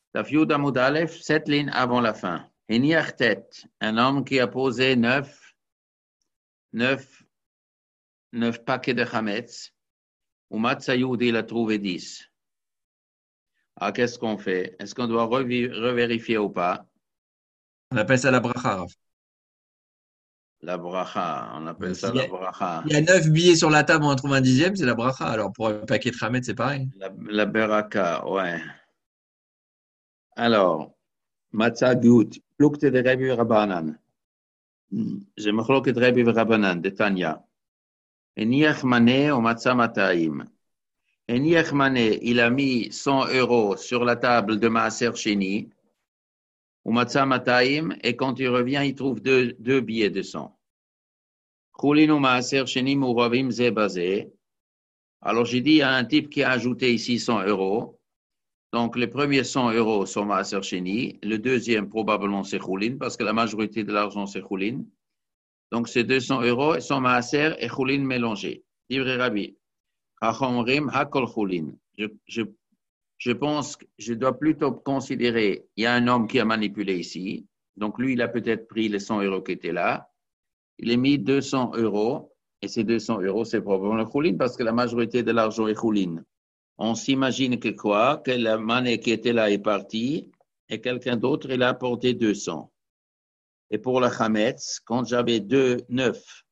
Daf Yud Amud Aleph, 7 lignes avant la fin. Heniach Tet, un homme qui a posé 9 paquets de chametz, ou Matzayoud, il a trouvé 10. Alors, qu'est-ce qu'on fait? Est-ce qu'on doit revérifier ou pas? On appelle ça la bracha, Raph. La bracha, on appelle ça S'il y la a, bracha. il y a 9 billets sur la table, on en trouve un dixième, c'est la bracha. Alors pour un paquet de Hametz, c'est pareil. La beraka, ouais. Alors, Matzayoud, plukte de Rebbe Rabbanan. J'ai machloket Rebbe Rabbanan, de Tanya. Heniach Mané ou Matza Mataim. Heniach Mané, il a mis 100 euros sur la table de Maaser Sheni, ou Matza Mataim, et quand il revient, il trouve deux billets de 100. Choulin ou Maaser Sheni Mouravim Zebazé. Alors j'ai dit à un type qui a ajouté ici 100 euros. Donc les premiers 100 euros sont Maaser Sheni, le deuxième probablement c'est Choulin, parce que la majorité de l'argent c'est Choulin. Donc ces 200 euros sont Maaser et Choulin mélangés. Divrei Rabbi. Chachomrim Hakol Choulin. Je pense que je dois plutôt considérer, il y a un homme qui a manipulé ici, donc lui, il a peut-être pris les 100 euros qui étaient là, il a mis 200 euros, et ces 200 euros, c'est probablement le choulin, parce que la majorité de l'argent est choulin. On s'imagine que quoi? Que la monnaie qui était là est partie, et quelqu'un d'autre, il a apporté 200. Et pour la chametz, quand j'avais 9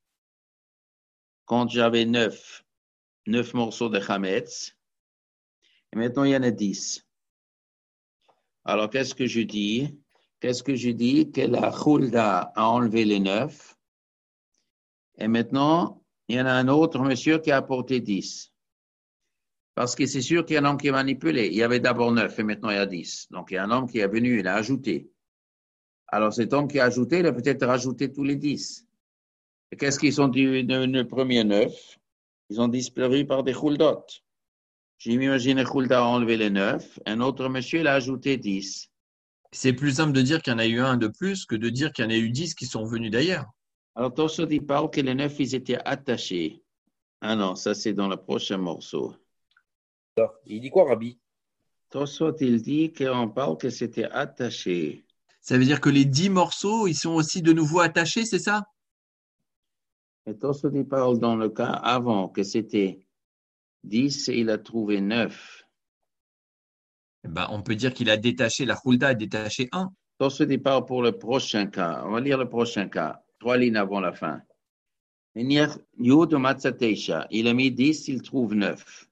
morceaux de chametz, et maintenant il y en a 10. Alors, qu'est-ce que je dis? Que la Khulda a enlevé les 9. Et maintenant, il y en a un autre monsieur qui a apporté 10. Parce que c'est sûr qu'il y a un homme qui a manipulé. Il y avait d'abord 9 et maintenant il y a 10. Donc, il y a un homme qui est venu, il a ajouté. Alors, cet homme qui a ajouté, il a peut-être rajouté tous les 10. Et qu'est-ce qu'ils sont devenus les premiers 9? Ils ont disparu par des Khuldot. J'imagine que Khulda a enlevé les 9. Un autre monsieur, il a ajouté 10. C'est plus simple de dire qu'il y en a eu un de plus que de dire qu'il y en a eu 10 qui sont venus d'ailleurs. Alors, Tosot, il parle que les 9, ils étaient attachés. Ah non, ça c'est dans le prochain morceau. Il dit quoi, Rabbi? Tosot, il dit qu'on parle que c'était attaché. Ça veut dire que les 10 morceaux, ils sont aussi de nouveau attachés, c'est ça? Et Tosot, il parle dans le cas avant que c'était 10 et il a trouvé 9. Eh ben, on peut dire qu'il a détaché, la Hulda a détaché un. Tosot, il parle pour le prochain cas. On va lire le prochain cas. 3 lignes avant la fin. Yud Matzateisha. Il a mis 10, il trouve 9.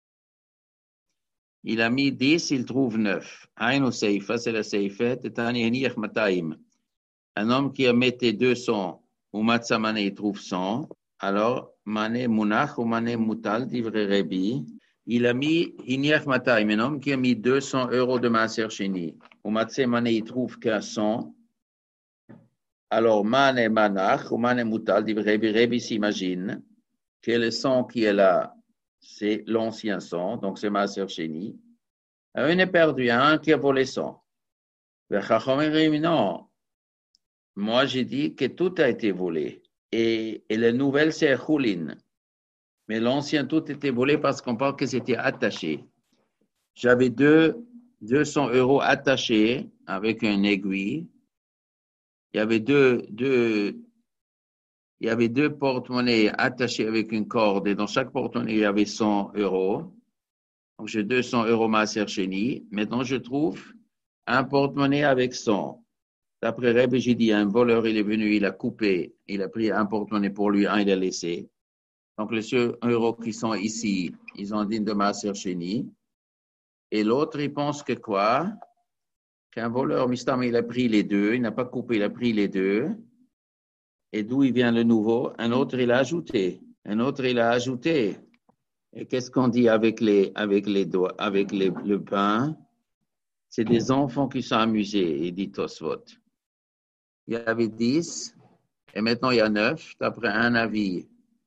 Il a mis 10, il trouve 9. Aïno Seifa, c'est la Seifa. Tetani Heniach Mataim. Un homme qui a mis 200 ou Matsamane, il trouve 100. Alors, Mané Munach ou Mané Mutal, divrei Rebi, il a mis Hiniach Mataim, un homme qui a mis 200 euros de Maaser Sheni. Ou Matsemane, il trouve qu'à 100. Alors, Mané Manach ou Mané Mutal, divrei Rebi, Rebi s'imagine que le 100 qui est là, c'est l'ancien 100, donc c'est Maaser Sheni. Un est perdu, un qui a volé 100. Non, moi j'ai dit que tout a été volé. Et la nouvelle, c'est Choulin. Mais l'ancien, tout était volé parce qu'on parle que c'était attaché. J'avais 200 euros attachés avec une aiguille. Il y avait deux porte-monnaies attachés avec une corde et dans chaque porte-monnaie, il y avait 100 euros. Donc, j'ai 200 euros Maaser Sheni. Maintenant, je trouve un porte-monnaie avec 100. D'après Rebbe, j'ai dit, un voleur, il est venu, il a coupé, il a pris un porte-monnaie pour lui, un, il a laissé. Donc, les 100 euros qui sont ici, ils ont dit de Maaser Sheni. Et l'autre, il pense que quoi? Qu'un voleur, Mistam, il a pris les deux, il n'a pas coupé, il a pris les deux. Et d'où il vient le nouveau? Un autre, il a ajouté. Un autre, il a ajouté. Et qu'est-ce qu'on dit avec les doigts, le pain? C'est des enfants qui sont amusés, il dit Tosfot. Il y avait 10, et maintenant il y a 9, d'après un avis.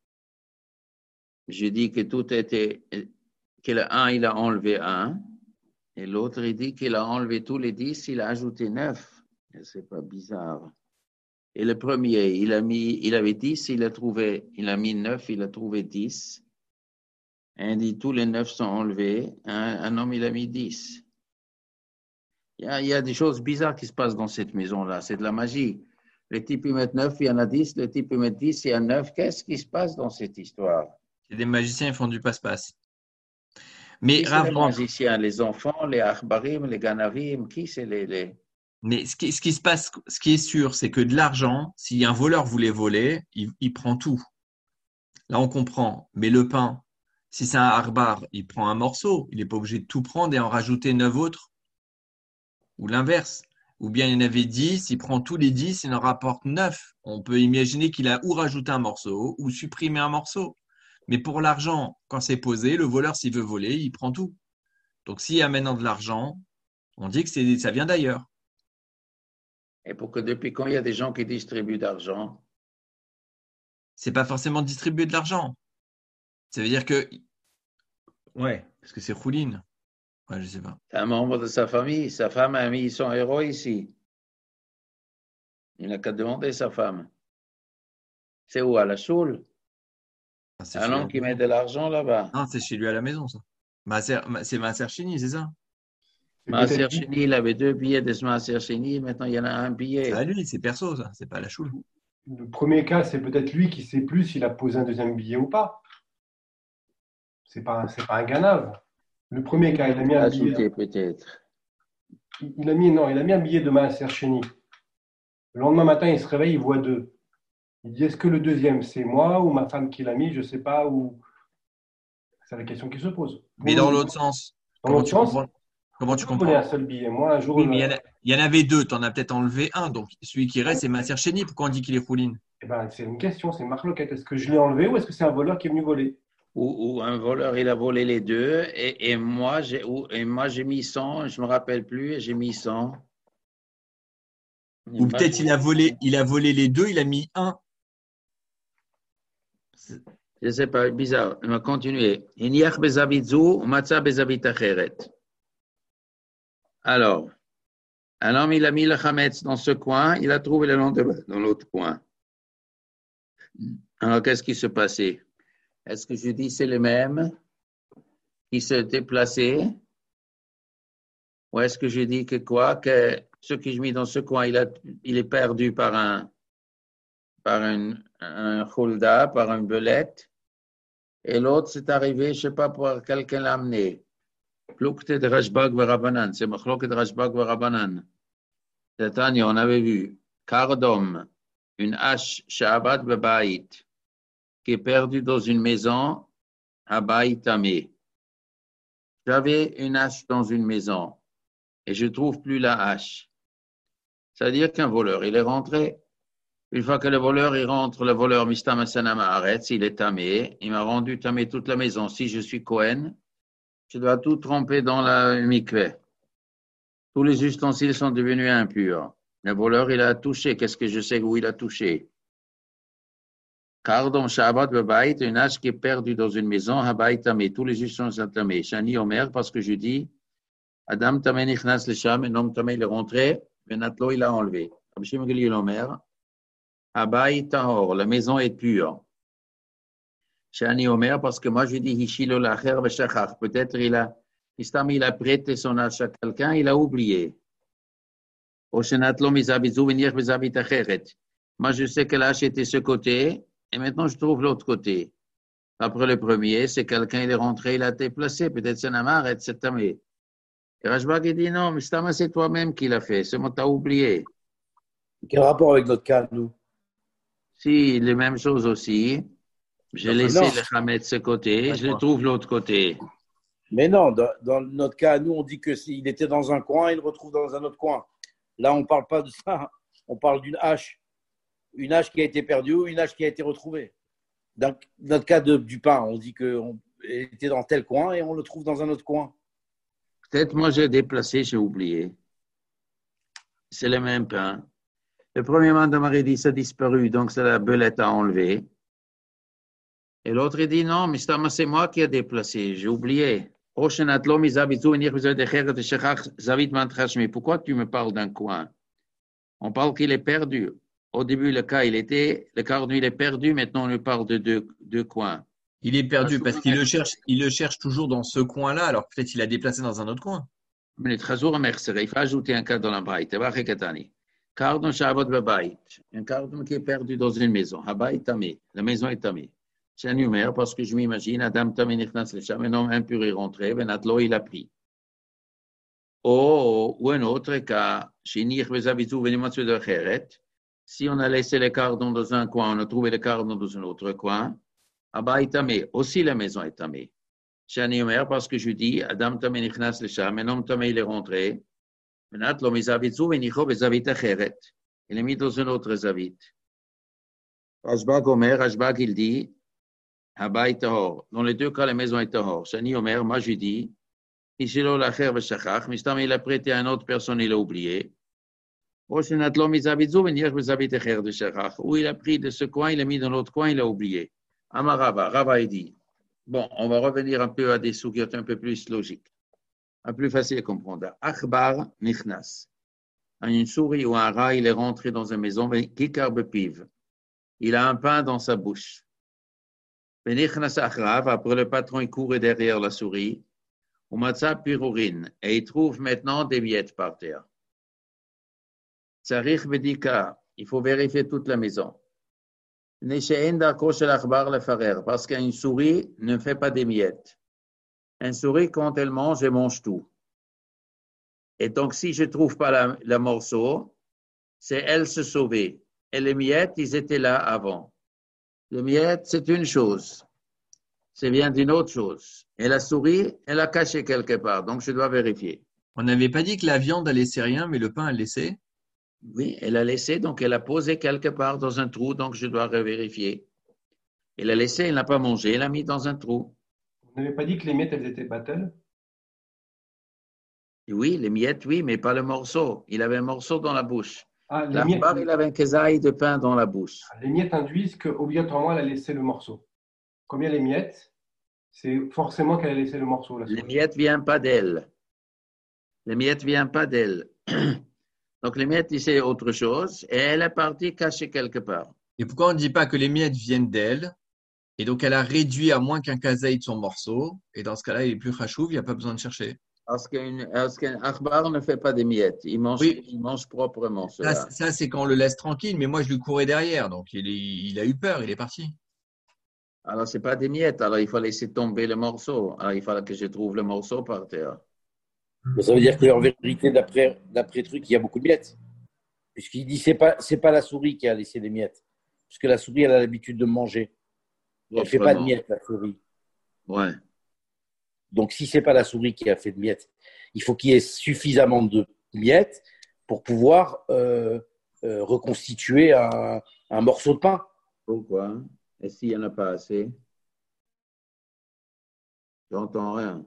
Je dis que tout était, que le 1, il a enlevé 1, et l'autre, il dit qu'il a enlevé tous les 10, il a ajouté 9. C'est pas bizarre. Et le premier, il avait 10, il a mis 9, il a trouvé 10. Et il dit tous les 9 sont enlevés. Un homme, il a mis 10. Il y a des choses bizarres qui se passent dans cette maison-là. C'est de la magie. Les types, ils mettent 9, il y en a 10. Les types, ils mettent 10, il y en a 9. Qu'est-ce qui se passe dans cette histoire? C'est des magiciens, ils font du passe-passe. Mais Qui c'est les Rav, magiciens? Les enfants, les achbarim, les ganavim? Qui c'est les... mais ce qui se passe, ce qui est sûr, c'est que de l'argent, si un voleur voulait voler, il prend tout. Là, on comprend. Mais le pain, si c'est un harbar, il prend un morceau. Il n'est pas obligé de tout prendre et en rajouter 9 autres. Ou l'inverse. Ou bien il y en avait 10, il prend tous les 10, il en rapporte 9. On peut imaginer qu'il a ou rajouté un morceau ou supprimé un morceau. Mais pour l'argent, quand c'est posé, le voleur, s'il veut voler, il prend tout. Donc, s'il y a maintenant de l'argent, on dit que ça vient d'ailleurs. Et pour que depuis quand il y a des gens qui distribuent d'argent? C'est pas forcément distribuer de l'argent. Ça veut dire que, ouais, parce que c'est Rouline. Ouais, je sais pas. C'est un membre de sa famille. Sa femme a mis son héros ici. Il n'a qu'à demander sa femme. C'est où? À la choule? Ah, c'est Un chez lui à homme la qui met maison. de l'argent là-bas. Non, c'est chez lui à la maison, ça. C'est Maaser Chini, c'est ça? C'est Maaser peut-être lui. Sheni, il avait 2 billets de ce Maaser Sheni. Maintenant, il y en a un C'est à billet. lui, c'est perso, ça. C'est pas à la choule. Le premier cas, c'est peut-être lui qui sait plus s'il a posé un deuxième billet ou pas. C'est pas un ganave. Le premier cas, il a mis un billet. Ajouté peut-être. Il a mis un billet de Maaser Cheni. Le lendemain matin, il se réveille, il voit 2. Il dit, est-ce que le deuxième, c'est moi ou ma femme qui l'a mis? Je ne sais pas. Ou... C'est la question qui se pose. Pour Mais dans nous, l'autre sens, dans l'autre sens, comment on tu peut voler un comprends? seul billet. Moi, un jour, Oui, mais il y en avait deux, tu en as peut-être enlevé un. Donc, celui qui reste, c'est Maaser Cheni. Pourquoi on dit qu'il est Rouline? eh ben, c'est une question, c'est une marloquette. Est-ce que je l'ai enlevé ou est-ce que c'est un voleur qui est venu voler? Ou un voleur, il a volé les deux. Et moi, j'ai mis 100. Je ne me rappelle plus. Et j'ai mis 100. Ou peut-être il a volé les deux, il a mis un. Je ne sais pas, bizarre. On va continuer. Iniach bezavitzu, matza bezavit acheret. Alors, un homme, il a mis le chametz dans ce coin, il a trouvé le lendemain dans l'autre coin. Alors, qu'est-ce qui se passait? Est-ce que je dis c'est le même qui s'est déplacé? Ou est-ce que je dis que quoi? Que ce que je mis dans ce coin, il est perdu par un khulda, par une belette, et l'autre, c'est arrivé, je ne sais pas, pour quelqu'un l'a amené. Plukte de Rashbag Verabanan, c'est Machlok de Rashbag Verabanan. Tania, on avait vu, Kardom, une hache Shabat Bebaït, qui est perdue dans une maison à Baïtamé. J'avais une hache dans une maison et je ne trouve plus la hache. C'est-à-dire qu'un voleur, il est rentré. Une fois que le voleur il rentre, le voleur Mistama Sanama arrête, il est tamé. Il m'a rendu tamé toute la maison. Si je suis Cohen, je dois tout tremper dans la mikveh. Tous les ustensiles sont devenus impurs. Le voleur, il a touché. Qu'est-ce que je sais où il a touché? Kardom Shabbat Bebaït, une hache qui est perdue dans une maison, Habaït tamé. Tous les ustensiles sont tamés. Shani Omer, parce que je dis, Adam tamé nichnas le sham, un homme tamé, il est rentré, Benatlo, il a enlevé. Abshim Gili Omer, Habaït tahor, la maison est pure. Shani Omer, parce que moi je dis, Hishilo lacher veshachach. Peut-être il a prêté son hache à quelqu'un, il a oublié. Moi, je sais que l'âge était ce côté, et maintenant je trouve l'autre côté. Après le premier, c'est quelqu'un, il est rentré, il a été placé, peut-être c'est Namar, etc. Et Rashbag, il dit non, mais c'est toi-même qui l'a fait, c'est moi, t'as oublié. Quel rapport avec notre cas, nous? Si, les mêmes choses aussi. J'ai laissé Non. le Khamet de ce côté, je le trouve l'autre côté. Mais non, dans notre cas, nous, on dit que s'il était dans un coin, il le retrouve dans un autre coin. Là, on ne parle pas de ça. On parle d'une hache. Une hache qui a été perdue ou une hache qui a été retrouvée. Dans notre cas du pain, on dit qu'il était dans tel coin et on le trouve dans un autre coin. Peut-être moi j'ai déplacé, j'ai oublié. C'est le même pain. Le premier mandat m'a dit ça a disparu, donc c'est la belette à enlever. Et l'autre il dit non, mais c'est moi qui ai déplacé, j'ai oublié. Pourquoi tu me parles d'un coin? On parle qu'il est perdu. Au début, le cas, il est perdu. Maintenant, on lui parle de deux coins. Il est perdu parce qu'il le cherche toujours dans ce coin-là, alors peut-être il a déplacé dans un autre coin. Il faut ajouter un cas dans la braït. Cardon Shabbat Babayit. Un cardon qui est perdu dans une maison. Habayit Tamé. La maison est tamée. C'est un numéro parce que je m'imagine, Adam Tamé Nichnas Lesham, un homme impur est rentré, Benatlo il a pris. Ou un autre cas, Shinich Bezabizu Venimatsu de Kheret. Si on a laissé le cardon dans un coin, on a trouvé le cardon dans un autre coin, Habayit Tamé. Aussi la maison est tamée. C'est un numéro parce que je dis, Adam Tamé Nichnas Lesham, un homme tamé il est rentré. Il est mis dans un autre zavit. Ashbag Omer, Ashbag il dit, Habayit Tahor. Dans les deux cas, la maison est Tahor. Shani Omer, moi je dis, Ishilo Lacher Veshachach, Mistam il a prêté à une autre personne, il a oublié. Ou il a pris de ce coin, il a mis dans l'autre coin, il a oublié. Amarava, Rava il dit, bon, on va revenir un peu à des sougiotes un peu plus logiques. Un plus facile à comprendre. Akhbar nichnas. Une souris ou un rat, il est rentré dans une maison, kikar bepiv. Il a un pain dans sa bouche. Benichnas achrav, après le patron, il court derrière la souris. Ou matza pirurin. Et il trouve maintenant des miettes par terre. Tsarich bedika. Il faut vérifier toute la maison. Neshe'en darko shel akhbar lefarer. Parce qu'une souris ne fait pas des miettes. Une souris, quand elle mange tout. Et donc, si je ne trouve pas le morceau, c'est elle se sauver. Et les miettes, ils étaient là avant. Les miettes, c'est une chose. Ça vient d'une autre chose. Et la souris, elle a caché quelque part. Donc, je dois vérifier. On n'avait pas dit que la viande, elle laissait rien, mais le pain, elle laissait? Oui, elle a laissé, donc elle a posé quelque part dans un trou, donc je dois revérifier. Elle a laissé, elle n'a pas mangé, elle a mis dans un trou. Vous n'avez pas dit que les miettes, elles étaient batelles? Oui, les miettes, oui, mais pas le morceau. Il avait un morceau dans la bouche. Ah, il avait un kezaï de pain dans la bouche. Les miettes induisent qu'obligatoirement, elle a laissé le morceau. Combien les miettes? C'est forcément qu'elle a laissé le morceau. Les miettes ne viennent pas d'elle. Les miettes ne viennent pas d'elle. Donc, les miettes, c'est autre chose. Et elle est partie cachée quelque part. Et pourquoi on ne dit pas que les miettes viennent d'elle? Et donc, elle a réduit à moins qu'un kazaï de son morceau. Et dans ce cas-là, il est plus chachouv, il n'y a pas besoin de chercher. Parce qu'un akhbar ne fait pas des miettes. Il mange proprement cela. Ça, c'est quand on le laisse tranquille. Mais moi, je lui courais derrière. Donc, il a eu peur, il est parti. Alors, ce n'est pas des miettes. Alors, il faut laisser tomber le morceau. Alors, il fallait que je trouve le morceau par terre. Mais ça veut dire qu'en vérité, d'après truc, il y a beaucoup de miettes. Puisqu'il dit que ce n'est pas la souris qui a laissé des miettes. Parce que la souris, elle a l'habitude de manger. Elle ne fait pas de miettes, la souris. Ouais. Donc, si ce n'est pas la souris qui a fait de miettes, il faut qu'il y ait suffisamment de miettes pour pouvoir reconstituer un morceau de pain. Pourquoi? Et s'il n'y en a pas assez? J'entends rien.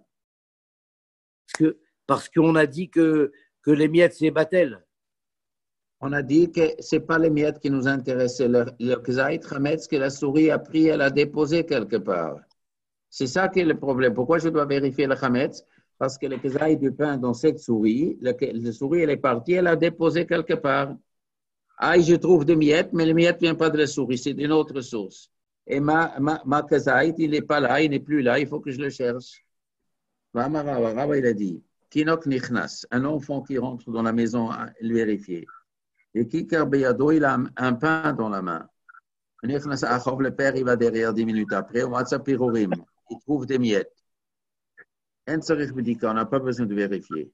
Parce qu'on a dit que les miettes, c'est batel. On a dit que ce n'est pas les miettes qui nous intéressaient. Le kzaït chametz que la souris a pris, elle a déposé quelque part. C'est ça qui est le problème. Pourquoi je dois vérifier le chametz? Parce que le kzaït du pain dans cette souris, la souris, elle est partie, elle a déposé quelque part. Ah, je trouve des miettes, mais les miettes ne viennent pas de la souris, c'est d'une autre source. Et ma kzaït, il n'est pas là, il n'est plus là, il faut que je le cherche. Rava, il a dit, Kinok nichnas, un enfant qui rentre dans la maison à le vérifier. Et Kikar Beyado, il a un pain dans la main. Le père, il va derrière 10 minutes après. Il trouve des miettes. On n'a pas besoin de vérifier.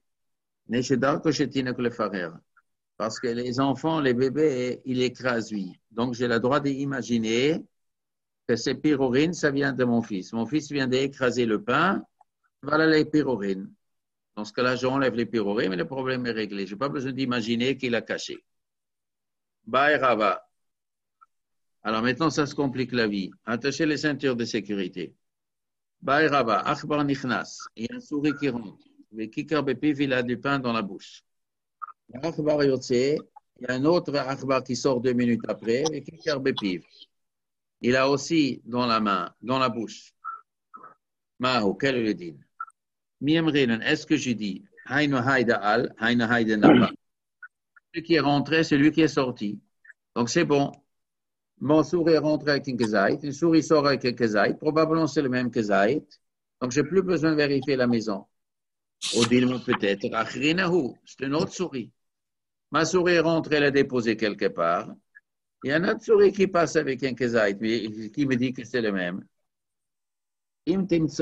Parce que les enfants, les bébés, ils écrasent lui. Donc, j'ai le droit d'imaginer que ces pyrorines, ça vient de mon fils. Mon fils vient d'écraser le pain. Voilà les pyrorines. Dans ce cas-là, j'enlève les pyrorines, mais le problème est réglé. Je n'ai pas besoin d'imaginer qu'il a caché. Bye, Rava. Alors maintenant, ça se complique la vie. Attachez les ceintures de sécurité. Bye, Rava. Akhbar nichnas. Il y a un souris qui rentre. Le kikar bepiv, il a du pain dans la bouche. Akhbar yotse. Il y a un autre akhbar qui sort 2 minutes après. Le kikar bepiv. Il a aussi dans la main, dans la bouche. Mahu, quel est le din? Miemrinen, est-ce que je dis Hainu haïda al, hainu haïda naba? Celui qui est rentré, c'est lui qui est sorti. Donc c'est bon. Mon souris est rentré avec un kezaït, une souris sort avec un kezaït, probablement c'est le même kezaït. Donc j'ai plus besoin de vérifier la maison. Odilma peut-être, Achrinahu, c'est une autre souris. Ma souris est rentrée, elle a déposé quelque part. Il y a une autre souris qui passe avec un kezaït, qui me dit que c'est le même. Si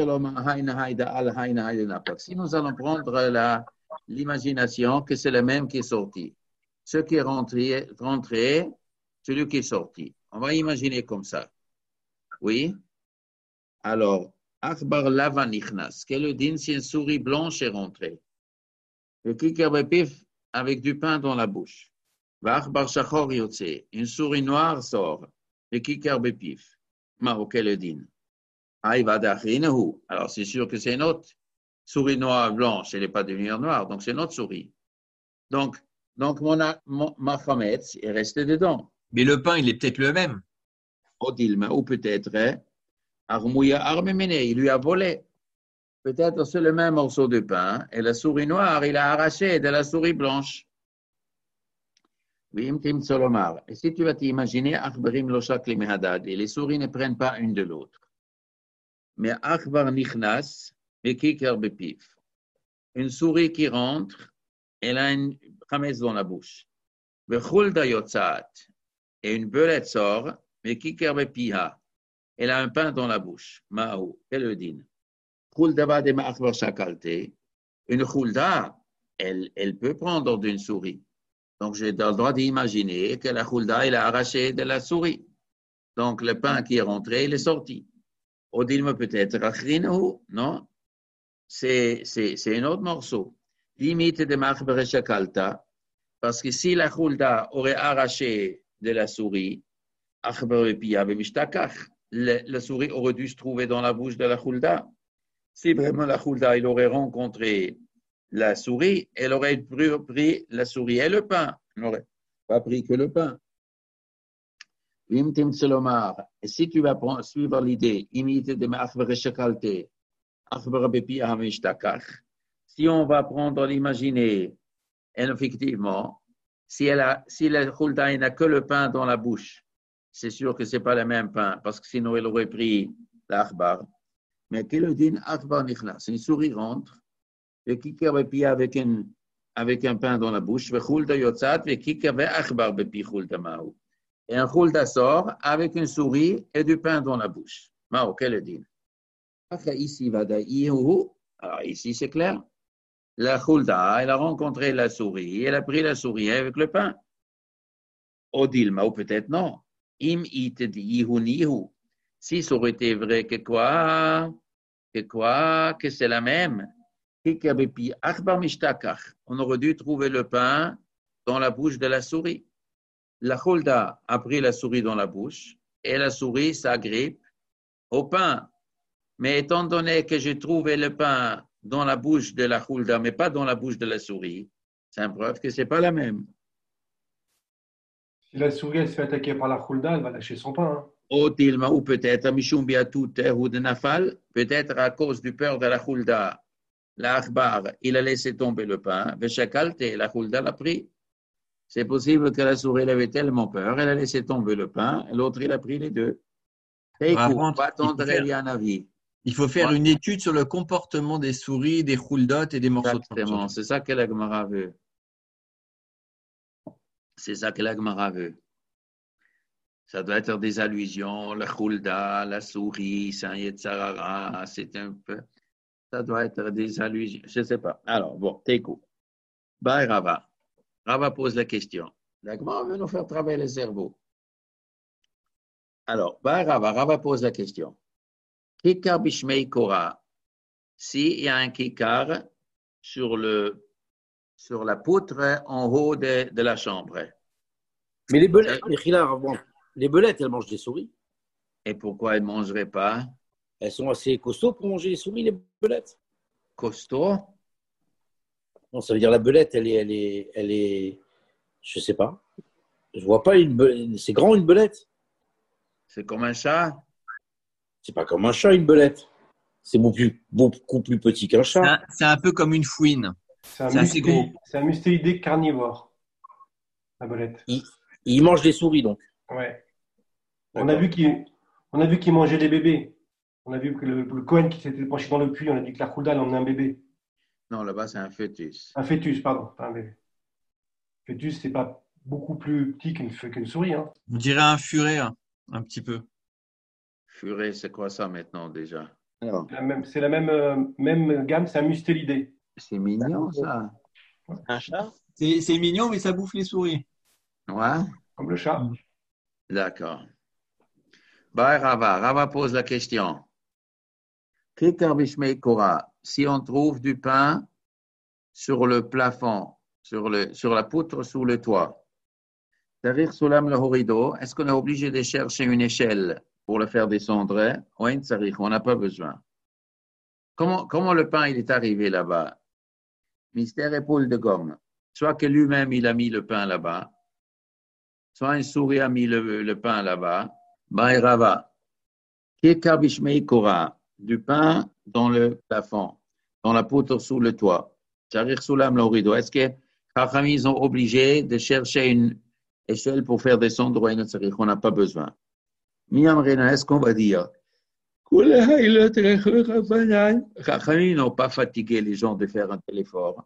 nous allons prendre l'imagination que c'est le même qui est sorti. Ce qui est rentré, celui qui est sorti. On va imaginer comme ça. Oui? Alors, Akhbar lava nichnas. Quel est le din si une souris blanche est rentrée? Le kikar bepif avec du pain dans la bouche. Akhbar shachor yotse. Une souris noire sort. Le kikar bepif. Maro, quel est le din? Alors, c'est sûr que c'est une autre souris noire blanche. Elle n'est pas devenue noire, donc c'est une autre souris. Donc ma chametz est restée dedans. Mais le pain, il est peut-être le même. Odilma, ou peut-être, Armouya Armemene, il lui a volé. Peut-être c'est le même morceau de pain, et la souris noire, il a arraché de la souris blanche. Et si tu vas t'imaginer, Akhbarim Loshak Limehadad, et les souris ne prennent pas une de l'autre. Mais Akhbar Nichnas, et Kikar Bepif. Une souris qui rentre, elle a une chametz dans la bouche. Bechulda Yotzat, et une belette sort, mais Kikar Bepiha. Elle a un pain dans la bouche. Ma'ou, quel est le din? Khulda de ma'akhbar shakalte. Une khulda, elle peut prendre d'une souris. Donc, j'ai le droit d'imaginer que la khulda, elle a arraché de la souris. Donc, le pain qui est rentré, il est sorti. Odilma peut-être achrinahu, non? C'est un autre morceau. Limite de ma'akhbar shakalta. Parce que si la khulda aurait arraché de la souris, akhbar bepiya b'mishtakach. La souris aurait dû se trouver dans la bouche de la khulda. Si vraiment la khulda, il aurait rencontré la souris, elle aurait pris la souris et le pain. Elle n'aurait pas pris que le pain. Et si tu vas suivre l'idée, si on va prendre l'imaginer, effectivement, si la khulda n'a que le pain dans la bouche, c'est sûr que ce n'est pas le même pain, parce que sinon elle aurait pris l'achbar. Mais quel est din achbar nichnas? Une souris rentre, et kikar bepi avec un pain dans la bouche, et khulda yotzat, et kikar achbar bepi khulda ma'ou. Et un khulda sort avec une souris et du pain dans la bouche. Ma'ou, quel est din? Ici, alors ici c'est clair. La khulda, elle a rencontré la souris, elle a pris la souris avec le pain. Odilma, ou peut-être non. Im it nihu. Si ça aurait été vrai que c'est la même. On aurait dû trouver le pain dans la bouche de la souris. La khulda a pris la souris dans la bouche et la souris s'agrippe au pain. Mais étant donné que j'ai trouvé le pain dans la bouche de la khulda, mais pas dans la bouche de la souris, c'est une preuve que ce n'est pas la même. Si la souris elle se fait attaquer par la khulda, elle va lâcher son pain. Hein. Ou peut-être ou de nafal, peut-être à cause du peur de la khulda, l'achbar, il a laissé tomber le pain, la khulda l'a pris. C'est possible que la souris avait tellement peur, elle a laissé tomber le pain, l'autre il a pris les deux. Il faut faire une étude sur le comportement des souris, des khuldot et des morceaux de pain. Exactement, c'est ça que la Gemara veut. C'est ça que la Gemara veut. Ça doit être des allusions, la khulda, la souris, Saint Yetzarara, c'est un peu. Ça doit être des allusions, je ne sais pas. Alors, bon, Tekou. Bye Rava. Rava pose la question. La Gemara veut nous faire travailler le cerveau. Alors, bye Rava. Rava pose la question. Kikar bishmei kora. S'il y a un kikar sur la poutre en haut de la chambre. Mais les belettes, les belettes, elles mangent des souris. Et pourquoi elles ne mangeraient pas? Elles sont assez costauds pour manger les souris, les belettes. Costaud? Non, ça veut dire la belette, elle est, je sais pas. Je vois pas une belette. C'est grand une belette. C'est comme un chat? C'est pas comme un chat une belette. C'est beaucoup plus petit qu'un chat. C'est un peu comme une fouine. C'est assez gros. C'est un mustéidé carnivore, la belette. Il mange des souris donc. Ouais. On a vu qu'il mangeait des bébés. On a vu que le Cohen qui s'était penché dans le puits, on a dit que la khulda elle emmenait un bébé. Non, là-bas, c'est un fœtus. Un fœtus, pardon, pas un bébé. Fœtus, c'est pas beaucoup plus petit qu'une souris. Hein. On dirait un furet, un petit peu. Furet, c'est quoi ça maintenant déjà? Alors, C'est la même gamme, c'est un mustélidé. c'est mignon, ça. Un chat? C'est mignon, mais ça bouffe les souris. Ouais, Comme le chat. d'accord. Bah, Rava pose la question. Kikar bishmei kora, si on trouve du pain sur le plafond, sur la poutre sous le toit, tarir sulam le horido, est-ce qu'on est obligé de chercher une échelle pour le faire descendre? Oui, on n'a pas besoin. Comment le pain il est arrivé là-bas? Mystère épaule de gomme. Soit que lui-même il a mis le pain là-bas, soit une souris a mis le pain là-bas. Baïrava. Kikar bishmei kora, du pain dans le plafond, dans la poutre sous le toit. Tarir sulam le horido. Est-ce que Chachamim, ils ont obligé de chercher une échelle pour faire descendre on n'a pas besoin. Miamrena, est-ce qu'on va dire Chachamim n'ont pas fatigué les gens de faire un tel effort.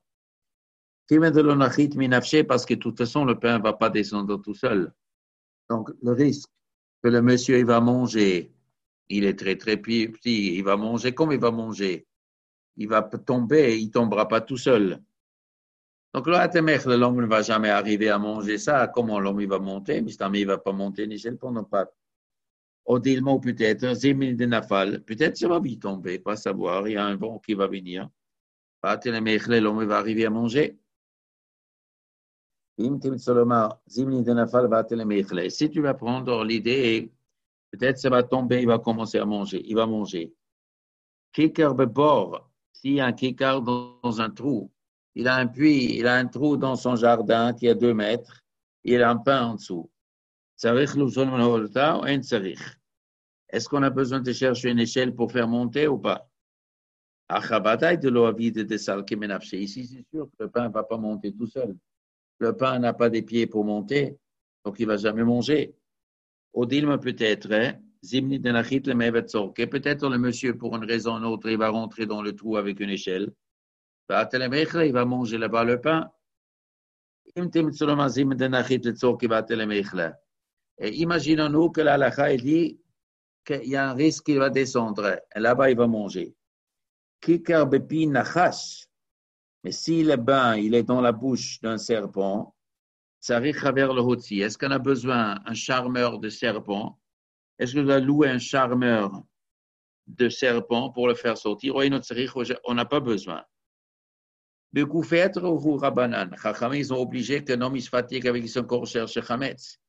Parce que de toute façon, le pain ne va pas descendre tout seul. Donc, le risque que le monsieur il va manger, il est très très petit, il va manger comme il va manger. Il va tomber, il ne tombera pas tout seul. Donc là, l'homme ne va jamais arriver à manger ça. Comment l'homme il va monter? Mais il ne va pas monter ni chez pendant pas. Au dilmo peut-être, 10 minutes de nafal, peut-être ça va vite tomber, pas savoir. Il y a un vent qui va venir. L'homme va arriver à manger. Si tu vas prendre l'idée, peut-être ça va tomber, il va commencer à manger, il va manger. Kikar bebor, s'il y a un kikar dans un trou, il a un puits, il a un trou dans son jardin qui est 2 mètres, il a un pain en dessous. Est-ce qu'on a besoin de chercher une échelle pour faire monter ou pas? Ici, c'est sûr que le pain ne va pas monter tout seul. Le pain n'a pas des pieds pour monter, donc il ne va jamais manger. Odilme peut-être, peut-être le monsieur, pour une raison ou une autre, il va rentrer dans le trou avec une échelle. Il va manger là-bas le pain. Et imaginons-nous que l'halakha dit qu'il y a un risque qu'il va descendre. Et là-bas, il va manger. Mais si le bain il est dans la bouche d'un serpent, est-ce qu'on a besoin d'un charmeur de serpent? Est-ce qu'on doit louer un charmeur de serpent pour le faire sortir? On n'a pas besoin. Ils ont obligé qu'un homme se fatigue avec son corps chercher Chametz.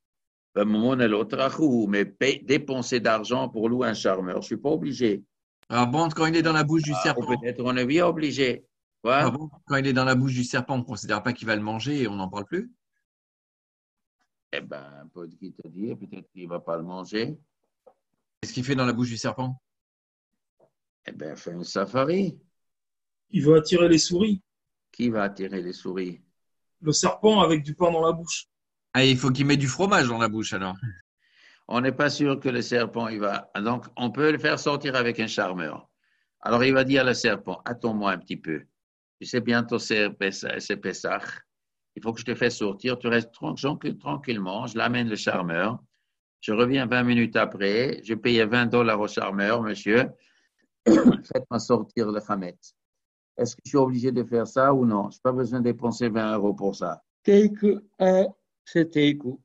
Mais dépenser d'argent pour louer un charmeur, je ne suis pas obligé. Alors bon, quand il est dans la bouche du serpent. Ou peut-être on est bien obligé. Ah bon, quand il est dans la bouche du serpent, on ne considère pas qu'il va le manger et on n'en parle plus? Eh bien, peut-être qu'il te dit, peut-être qu'il ne va pas le manger. Qu'est-ce qu'il fait dans la bouche du serpent? Eh bien, fait un safari. Il veut attirer les souris. Qui va attirer les souris? Le serpent avec du pain dans la bouche. Ah, il faut qu'il mette du fromage dans la bouche alors. On n'est pas sûr que le serpent, il va. Donc, on peut le faire sortir avec un charmeur. Alors, il va dire au serpent, attends-moi un petit peu. Tu sais, bientôt c'est Pessah. Il faut que je te fasse sortir. Tu restes tranquillement. Je l'amène le charmeur. Je reviens 20 minutes après. Je paye $20 au charmeur, monsieur. Faites-moi sortir le Hametz. Est-ce que je suis obligé de faire ça ou non? Je n'ai pas besoin de dépenser €20 pour ça. C'était écoute.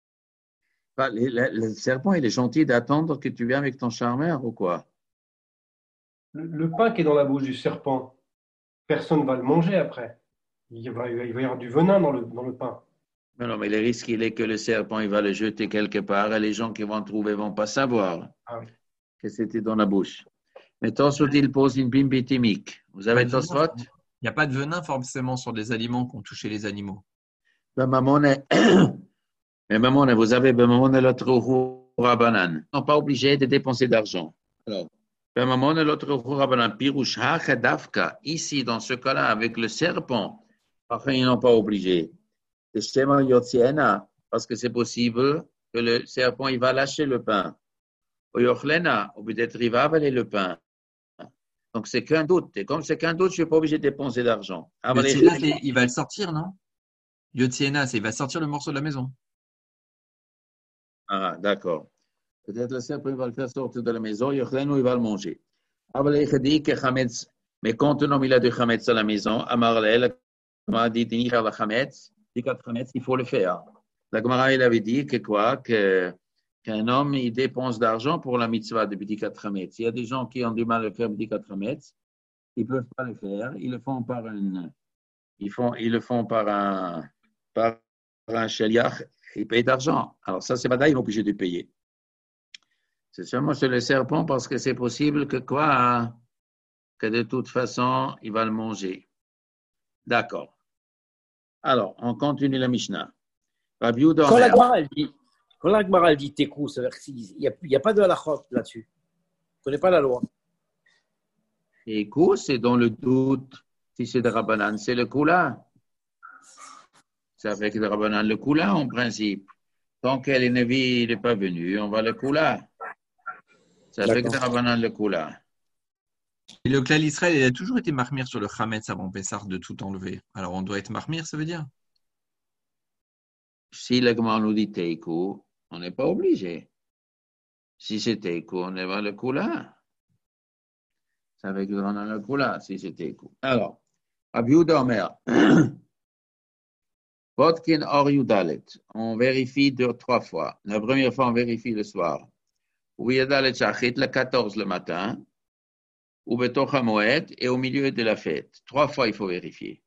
Le serpent, il est gentil d'attendre que tu viennes avec ton charmeur ou quoi? Le pain qui est dans la bouche du serpent, personne ne va le manger après. Il va y avoir du venin dans le pain. Non, mais le risque, il est que le serpent, il va le jeter quelque part et les gens qui vont le trouver ne vont pas savoir que c'était dans la bouche. Mais Tosfot, il pose une bimbitimik. Vous avez Tosfot? Il n'y a pas de venin forcément sur des aliments qui ont touché les animaux. Mais maman, vous avez l'autre Rabanan. Ils ne sont pas obligés de dépenser d'argent. Alors, ici, dans ce cas-là, avec le serpent, ils n'ont pas obligé. Parce que c'est possible que le serpent il va lâcher le pain. Ou peut-être il va avaler le pain. Donc, c'est qu'un doute. Et comme c'est qu'un doute, je ne suis pas obligé de dépenser d'argent. Yotsiena, il va le sortir, non? Yotsiena, il va sortir le morceau de la maison. Ah, d'accord. Peut-être le serpent, il va le faire sortir de la maison, Yochlenu, il va le manger. Mais quand un homme il a du chametz à la maison, Amarlel, a dit faire le chametz, dit qu'à chametz, il faut le faire. La Gemara, il avait dit que quoi? Qu'un homme, il dépense d'argent pour la mitzvah de Bdikat Chametz. Il y a des gens qui ont du mal à faire Bdikat Chametz, ils ne peuvent pas le faire, ils le font par un sheliach, ils payent d'argent. Alors ça, c'est pas d'ailleurs obligé de payer. C'est seulement sur le serpent parce que c'est possible que quoi? Que de toute façon, il va le manger. D'accord. Alors, on continue la Mishnah. Rabbi Yehuda Quand Omer. la Gemara dit tekou, ça veut dire qu'il n'y a pas de halachot là-dessus. On ne connaît pas la loi. Tekou, c'est dans le doute. Si c'est de Rabbanan, c'est le Kula. C'est avec de Rabbanan le Kula, en principe. Tant qu'elle n'est pas venue, on va le Kula. C'est avec de Rabbanan le Kula. Et le clan Israël, il a toujours été marmire sur le chametz avant Pessah de tout enlever. Alors, on doit être marmire, ça veut dire? Si le Gemara nous dit Tekou, on n'est pas obligé. Si c'est Tekou, on va le Kula. C'est avec le Kula, si c'est Tekou. Alors, Rabbi Yehuda Omer. Vodkin or Yudalet. On vérifie 3 fois. La première fois, on vérifie le soir. Ou Yudalet Shachit, le 14 le matin. Ou Betoch HaMoed, et au milieu de la fête. 3 fois, il faut vérifier.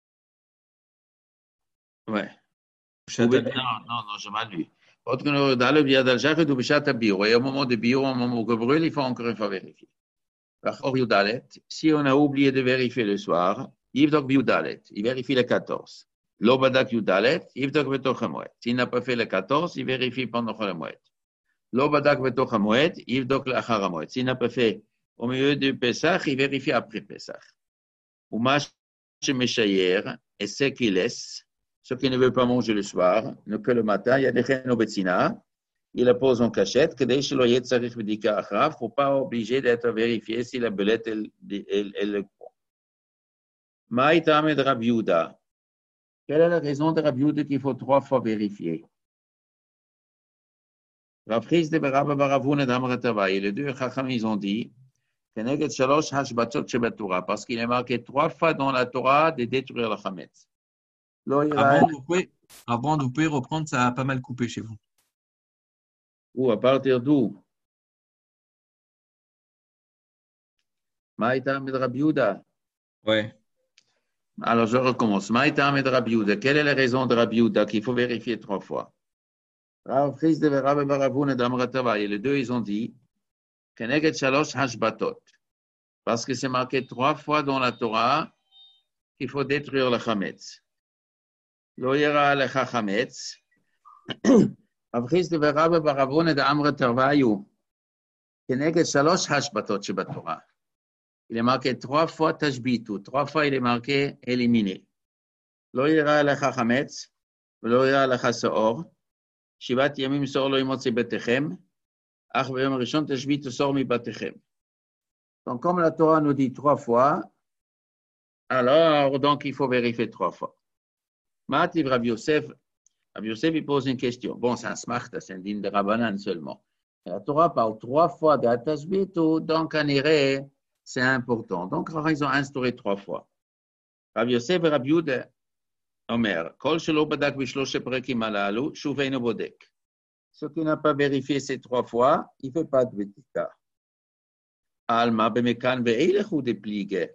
Ouais. Non, j'ai mal lu. Vodkin or Yudalet, Yadal Shachit, ou Bishat Abir. Et au moment de Bio, au moment où il brûle, il faut encore une fois vérifier. Or Yudalet, si on a oublié de vérifier le soir, Yivdok Yudalet, il vérifie le 14. L'Obadak Yudalet, Yivdok Betoch HaMoed. S'il n'a pas fait le 14, il vérifie pendant le Moed. L'Obadak Betoch HaMoed, Yivdok l'Achar HaMoed. S'il n'a pas fait au milieu du Pessah, il vérifie après Pessah. Ou Mash Meshayer, et ce qui laisse, ce qui ne veut pas manger le soir, que le matin, il y a des Cheno Betsina, il la pose en cachette, que dès que il ne faut pas obliger d'être vérifié si la belette est le croit. Maïtame de Rabbi Yehuda. Quelle est la raison de Rabbi Yehuda qu'il faut 3 fois vérifier? Rav Chisda et Rabba Baravuna d'Amratava, et les deux Chacham, ils ont dit, parce qu'il est marqué 3 fois dans la Torah de détruire le Chametz. Avant, vous pouvez reprendre, ça a pas mal coupé chez vous. Ou à partir d'où? Maïtam de Rabbi Yehuda. Ouais. Alors, je recommence. Maïtam de Rabbi Yehuda. Quelle est la raison de Rabbi Yehuda qu'il faut vérifier 3 fois? Rav Chisda et Rabba Baravuna d'Amratava, et les deux, ils ont dit, Keneged Shalosh Hashbatot. Parce que c'est marqué 3 fois dans la Torah qu'il faut détruire le Chametz. Lo yera alecha Chametz. Rav Chisda et Rabba Baravuna d'Amratava, Keneged Shalosh Hashbatot Shebatorah. Il est marqué 3 fois Tashbitu. 3 fois, il est marqué éliminé. Lo yera alecha Chametz. Lo yera alecha Saor. Shivat Yamim Sor Lo Yimotzi Betechem. Ach B'yom Rishon Tashbitu Sor Mi Betechem. Donc, comme la Torah nous dit 3 fois, alors, donc, il faut vérifier 3 fois. Mativ Rabbi Yosef. Rabbi Yosef, il pose une question. Bon, c'est un smachta, c'est un din de Rabbanan seulement. Et la Torah parle 3 fois de Tashbitu, donc, en iré, c'est important. Donc, ils ont instauré 3 fois. Rabbi Yosef et Rabbi Yehuda Omer, Kol shelo badak b'shlosh prekim halalu, shuveinu bodek. Ce qui n'a pas vérifié ces 3 fois, il ne fait pas de b'tika. Alma b'mekan ve'elechu deplige.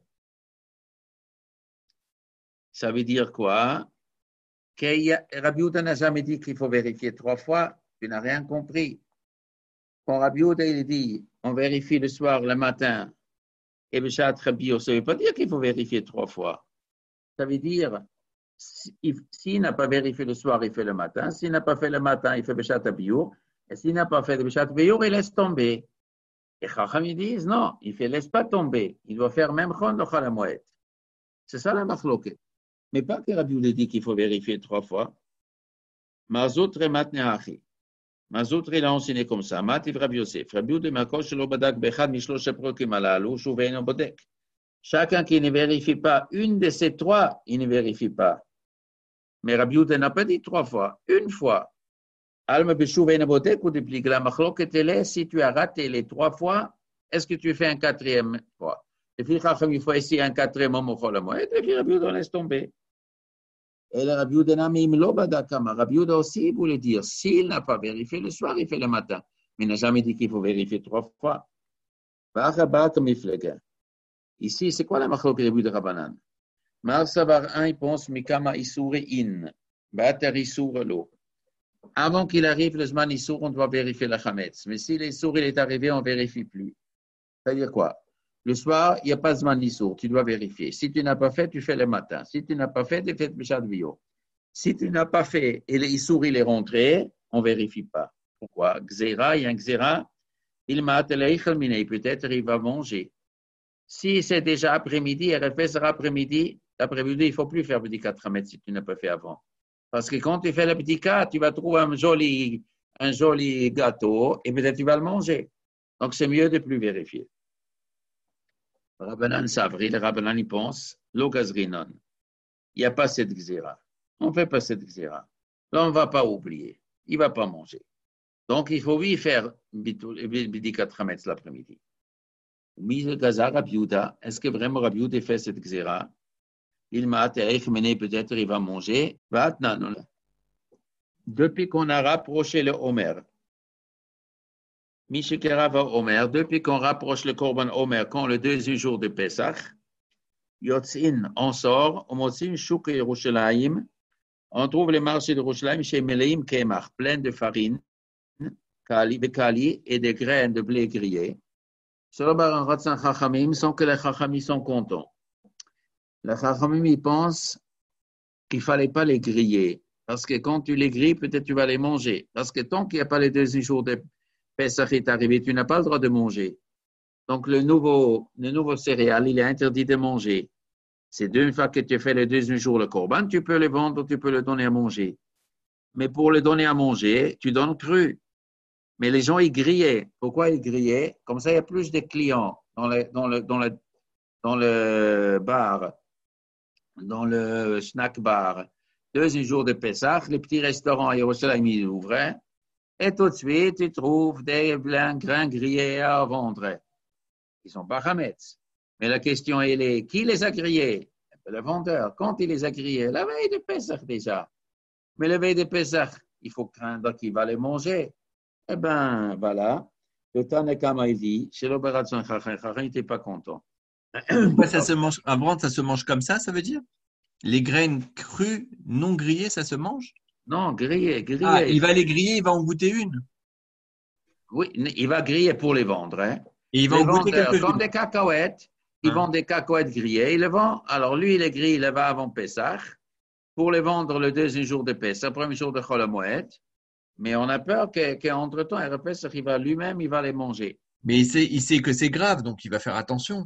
Ça veut dire quoi? Rabbi Yehuda n'a jamais dit qu'il faut vérifier 3 fois. Tu n'as rien compris. Quand Rabbi Yehuda il dit, on vérifie le soir, le matin, et Bishat Rabbi, ça ne veut pas dire qu'il faut vérifier 3 fois. Ça veut dire, s'il n'a pas vérifié le soir, il fait le matin. S'il n'a pas fait le matin, il fait Bishat Abiyur. Et s'il n'a pas fait le Bishat Abiyur, il laisse tomber. Et Chacham, ils disent, non, il ne laisse pas tomber. Il doit faire même Chon le Chalamoet. C'est ça la machloket. Mais pas que Rabbi Yehuda dit qu'il faut vérifier 3 fois. Mazout Remat Nehachi. Mazoutri l'a enseigné comme ça. Mativ Rabbi Yosef. Rabbi Yehuda Makol shelo badak bechad mishlosh haprokim halalu shuveinu bodek. Chacun qui ne vérifie pas une de ces trois, il ne vérifie pas. Mais Rabbi Yehuda n'a pas dit 3 fois, une fois. Alma beshuveinu bodek ou depuis que la machloket est, si tu as raté les 3 fois, est-ce que tu fais un 4e fois? Et puis il faut essayer un 4e au Mocholamoed, et puis Rabbi Yehuda laisse tomber. Et le Rabbi Yehuda Namim lo badakama. Rabbi Yehuda aussi voulait dire, s'il n'a pas vérifié le soir, il fait le matin. Mais il n'a jamais dit qu'il faut vérifier 3 fois. Ici, c'est quoi la machlok Rabbi de Rabbanan? Mar Savar 1, il pense, Mikama Issour in. Bater Issour lo. Avant qu'il arrive le Zman Issour, on doit vérifier la Chametz. Mais si l'Issour il est arrivé, on ne vérifie plus. C'est-à-dire quoi? Le soir, il n'y a pas de Zman Issour, tu dois vérifier. Si tu n'as pas fait, tu fais le matin. Si tu n'as pas fait, tu fais le Bishad Bio. Si tu n'as pas fait et l'Issour il est rentré, on ne vérifie pas. Pourquoi? Gzera, il y a un Gzera, il m'a attelé, peut-être il va manger. Si c'est déjà après-midi, RFS sera après-midi, l'après-midi, il ne faut plus faire Bdika Tramet si tu n'as pas fait avant. Parce que quand tu fais le Bdika, tu vas trouver un joli gâteau et peut-être tu vas le manger. Donc c'est mieux de ne plus vérifier. Rabbanan Savri, le Rabbanan y pense, l'Ogazrinon. Il n'y a pas cette Gzera. On ne fait pas cette Gzera. Là, on ne va pas oublier. Il ne va pas manger. Donc, il faut oui faire Bdika Tramet l'après-midi. Mise Gazar Rabbi Yehuda, est-ce que vraiment Rabbi Yehuda fait cette Gzera? Il m'a mené, peut-être il va manger. Depuis qu'on a rapproché le Omer, Mishikera Omer, depuis qu'on rapproche le Korban Omer, quand le 2e jour de Pesach, Yotzin, on sort, on motzin Shuk Yerushalayim, on trouve les marchés de Yerushalayim chez Meleim Kemach, plein de farine, de kali et de graines de blé grillé. Sans que les Chachamim sont contents. Les Chachamim, ils pensent qu'il ne fallait pas les griller, parce que quand tu les grilles, peut-être tu vas les manger. Parce que tant qu'il n'y a pas les 2 jours de Pesach est arrivé, tu n'as pas le droit de manger. Donc, le nouveau céréal, il est interdit de manger. C'est une fois que tu fais le 2e jour le korban, tu peux le vendre, tu peux le donner à manger. Mais pour le donner à manger, tu donnes cru. Mais les gens, ils grillaient. Pourquoi ils grillaient? Comme ça, il y a plus de clients dans le bar, dans le snack bar. 2e jour de Pessah, les petits restaurants à Yerushalayim, ils ouvraient. Et tout de suite, tu trouves des grains grillés à vendre. Ils sont pas chametz. Mais la question, elle est, qui les a grillés? Le vendeur. Quand il les a grillés? La veille de Pessah déjà. Mais la veille de Pessah, il faut craindre qu'il va les manger. Eh bien, voilà. Le Tanakama, il dit, chez l'opération Chachin, il n'était pas content. Pourquoi ça se mange, avant, ça se mange comme ça veut dire? Les graines crues, non grillées, ça se mange? Non, grillées. Ah, il va les griller, il va en goûter une. Oui, il va griller pour les vendre. Hein. Et il va en goûter quelques-unes. Comme des cacahuètes, ils vendent des cacahuètes grillées, il les vend. Alors lui, il les grille, il les va avant Pessah, pour les vendre le 2e jour de Pessah, le 1er jour de Chol HaMoed. Mais on a peur qu'entre-temps, il va lui-même, il va les manger. Mais il sait que c'est grave, donc il va faire attention.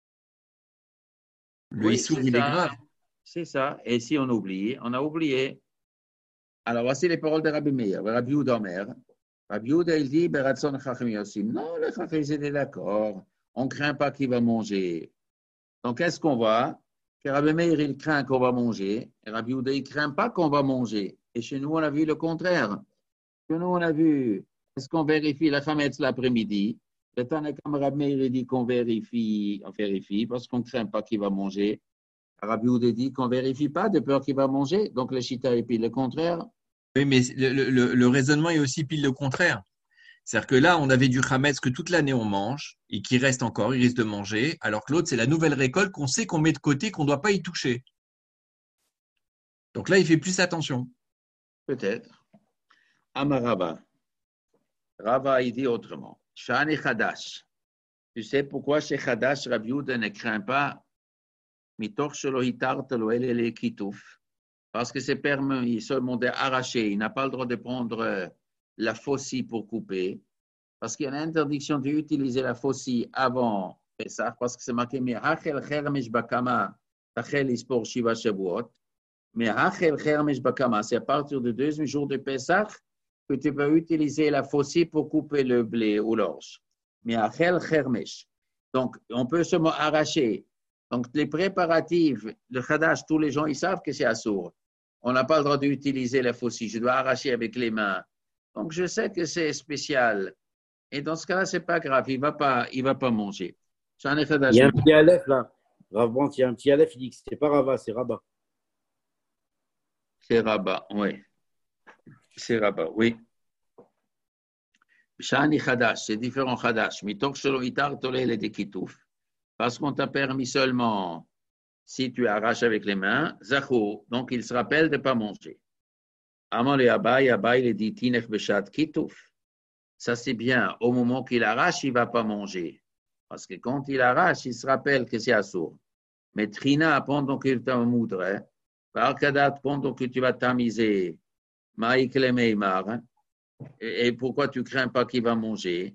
Le Issour, il est grave. C'est ça. Et si on a oublié. Alors, voici les paroles de Rabbi Meir, Rabbi Yehuda Omer. Rabbi Yehuda, il dit, Beratson Chacham Yosim. Non, les Chacham, ils étaient d'accord. On ne craint pas qu'il va manger. Donc, qu'est-ce qu'on voit? Que Rabbi Meir, il craint qu'on va manger. Et Rabbi Yehuda, il ne craint pas qu'on va manger. Et chez nous, on a vu le contraire. Chez nous, on a vu, est-ce qu'on vérifie la chametz l'après-midi? Le Tanakam Rabbi Meir, il dit qu'on vérifie, parce qu'on ne craint pas qu'il va manger. Rabbi Yehuda dit qu'on ne vérifie pas de peur qu'il va manger. Donc, le Shita est pile le contraire. Oui, mais le raisonnement est aussi pile le contraire. C'est-à-dire que là, on avait du chametz que toute l'année on mange et qui reste encore, il risque de manger, alors que l'autre, c'est la nouvelle récolte qu'on sait qu'on met de côté, qu'on ne doit pas y toucher. Donc là, il fait plus attention. Peut-être. Amarava. Rava, il dit autrement. Shani Chadash. Tu sais pourquoi chez Chadash, Rabbi Yehuda ne craint pas Mitor shelo hitartelo elele kitouf. Parce que c'est permis seulement d'arracher. Il n'a pas le droit de prendre la faucille pour couper. Parce qu'il y a une interdiction d'utiliser la faucille avant Pessah. Parce que c'est marqué Hachel chermesh bakama tachel ispor shiva shavuot. Mais Hachel chermesh bakama, c'est à partir du 2e jour de Pessah que tu peux utiliser la faucille pour couper le blé ou l'orge. Mais achel chermesh. Donc, on peut seulement arracher. Donc, les préparatifs de Khadash, tous les gens, ils savent que c'est assourd. On n'a pas le droit d'utiliser la faucille. Je dois arracher avec les mains. Donc, je sais que c'est spécial. Et dans ce cas-là, ce n'est pas grave. Il ne va pas manger. Il y a un petit Aleph là. Rav Brandt, il y a un petit Aleph, il dit que ce n'est pas Rava, c'est Rabat. C'est Rabat, oui. C'est Rabat, oui. Shani Khadash, c'est différent Khadash. Mitok shelo itar tolele de kitouf. Parce qu'on t'a permis seulement, si tu arraches avec les mains, Zachou, donc il se rappelle de ne pas manger. Amal et Abaye, il dit Tinech Beshat Kitouf. Ça c'est bien, au moment qu'il arrache, il ne va pas manger. Parce que quand il arrache, il se rappelle que c'est assourd. Mais Trina, pendant qu'il t'a moudre, par Kadat, pendant que tu vas tamiser, Maïk le Meimar, et pourquoi tu ne crains pas qu'il va manger?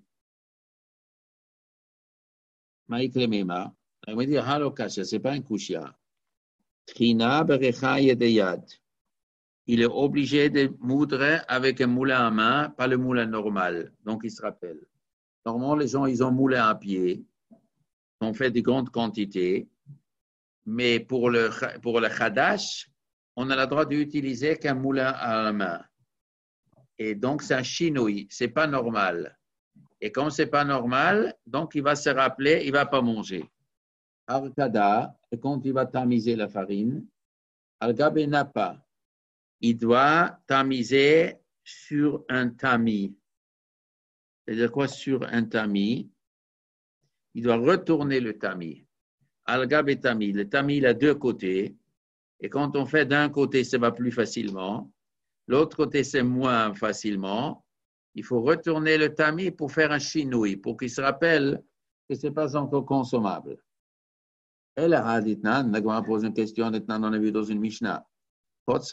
Maïk le Meimar. On va dire, Halokasha, ce n'est pas un kushia. Trina berecha yedeyad. Il est obligé de moudre avec un moulin à main, pas le moulin normal. Donc, il se rappelle. Normalement, les gens, ils ont moulin à pied. On fait de grandes quantités. Mais pour le Khadash, on a le droit d'utiliser qu'un moulin à la main. Et donc, c'est un chinoui. Ce n'est pas normal. Et comme ce n'est pas normal, donc il va se rappeler, il ne va pas manger. Arkada, et quand il va tamiser la farine, Al-Gabe n'a pas. Il doit tamiser sur un tamis. C'est-à-dire quoi sur un tamis? Il doit retourner le tamis. Al-Gabe et tamis. Le tamis, il a deux côtés. Et quand on fait d'un côté, ça va plus facilement. L'autre côté, c'est moins facilement. Il faut retourner le tamis pour faire un chinoui, pour qu'il se rappelle que ce n'est pas encore consommable. Et là, on a posé une question, on a vu dans une Mishnah. On a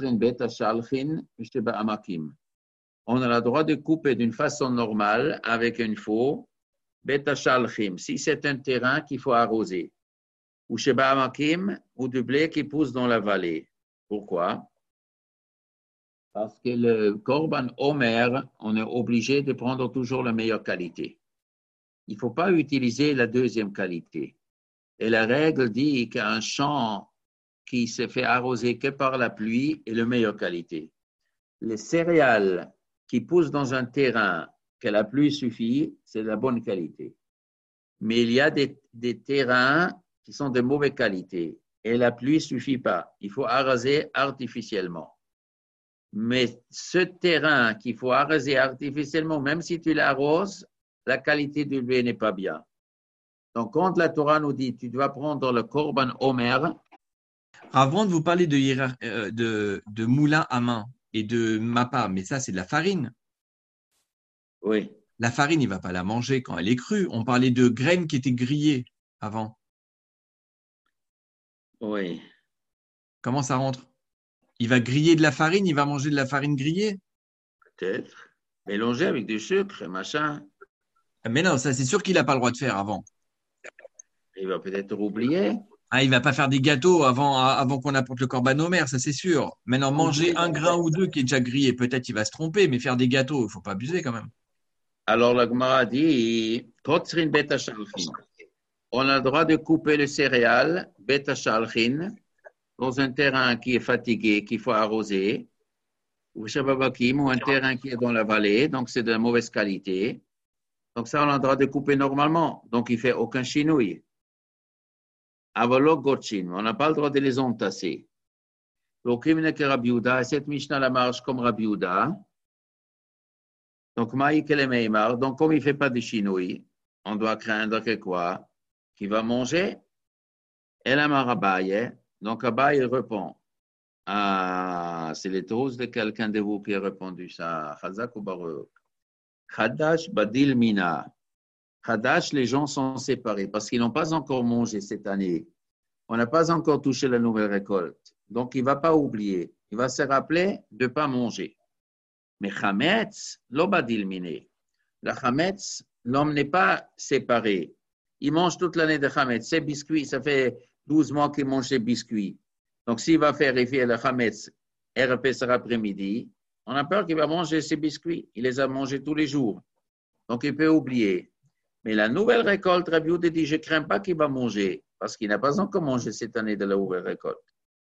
le droit de couper d'une façon normale avec une faux, beta shalchim, si c'est un terrain qu'il faut arroser, ou sheba amakim, ou du blé qui pousse dans la vallée. Pourquoi? Parce que le korban omer, on est obligé de prendre toujours la meilleure qualité. Il ne faut pas utiliser la deuxième qualité. Et la règle dit qu'un champ qui se fait arroser que par la pluie est de meilleure qualité. Les céréales qui poussent dans un terrain que la pluie suffit, c'est de la bonne qualité. Mais il y a des terrains qui sont de mauvaise qualité et la pluie ne suffit pas. Il faut arroser artificiellement. Mais ce terrain qu'il faut arroser artificiellement, même si tu l'arroses, la qualité du blé n'est pas bien. Donc, quand la Torah nous dit tu dois prendre le korban omer. Avant de vous parler de moulin à main et de mappa, mais ça, c'est de la farine. Oui. La farine, il ne va pas la manger quand elle est crue. On parlait de graines qui étaient grillées avant. Oui. Comment ça rentre? Il va griller de la farine, il va manger de la farine grillée? Peut-être. Mélanger avec du sucre, machin. Mais non, ça, c'est sûr qu'il n'a pas le droit de faire avant. Il va peut-être oublier. Ah, il ne va pas faire des gâteaux avant qu'on apporte le korban omer, ça c'est sûr. Maintenant, manger un grain ou deux qui est déjà grillé, peut-être il va se tromper, mais faire des gâteaux, il ne faut pas abuser quand même. Alors, la Gemara dit, Kotzrin beta shalchin. On a le droit de couper le céréal, beta shalchin, dans un terrain qui est fatigué, qu'il faut arroser, ou shababakim, ou un terrain qui est dans la vallée, donc c'est de mauvaise qualité. Donc ça, on a le droit de couper normalement. Donc, il ne fait aucun chinouille. Avalo gotchin, on n'a pas le droit de les entasser. Cette Mishnah la marche comme Rabbi Yehuda. Donc, Maïk et Meimar. Donc, comme il ne fait pas de chinouille, on doit craindre que quoi? Qu'il va manger. Et la Marabaye. Donc, Abaye répond. Ah, c'est les tous de quelqu'un de vous qui a répondu ça. Chazak ou Baruch. Khadash Badil Mina. Khadash, les gens sont séparés parce qu'ils n'ont pas encore mangé cette année. On n'a pas encore touché la nouvelle récolte. Donc, il ne va pas oublier. Il va se rappeler de ne pas manger. Mais Chametz, lo Badil Miné. La Chametz, l'homme n'est pas séparé. Il mange toute l'année de Chametz. Ces biscuits, ça fait 12 mois qu'il mange ses biscuits. Donc, s'il va faire réfléchir le Chametz, RP sera après-midi, On a peur qu'il va manger ses biscuits. Il les a mangés tous les jours. Donc, il peut oublier. Mais la nouvelle récolte, Rabbi Yehuda dit, je ne crains pas qu'il va manger, parce qu'il n'a pas encore mangé cette année de la nouvelle récolte.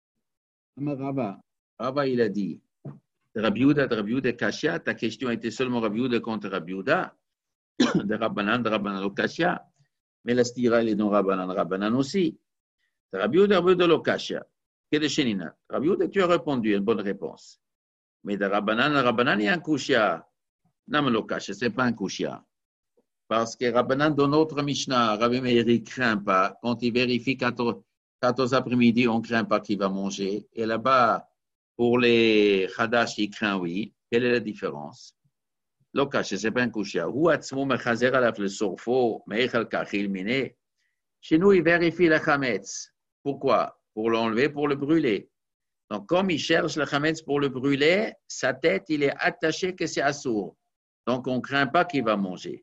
Rabba, il a dit, Rabbi Yehuda, Kashia, ta question était seulement Rabbi Yehuda contre Rabbi Yehuda, de Rabbanan au Kashia, mais la stira, elle est dans Rabbanan aussi. Rabbi Yehuda au Kashia. Rabbi Yehuda, tu as répondu, une bonne réponse. Mais de Rabbanan, il y a un Kushia. Non, mais le Kashia, ce n'est pas un Kushia. Parce que Rabbanan, dans notre Mishnah, Rabbi Meir, il ne craint pas. Quand il vérifie 14 après-midi, on ne craint pas qu'il va manger. Et là-bas, pour les Khadash, il craint oui. Quelle est la différence? Le Kashia, ce n'est pas un Kushia. Chez nous, il vérifie le Chametz. Pourquoi? Pour l'enlever, pour le brûler. Donc, comme il cherche le Chametz pour le brûler, sa tête, il est attaché que c'est assourd. Donc, on ne craint pas qu'il va manger.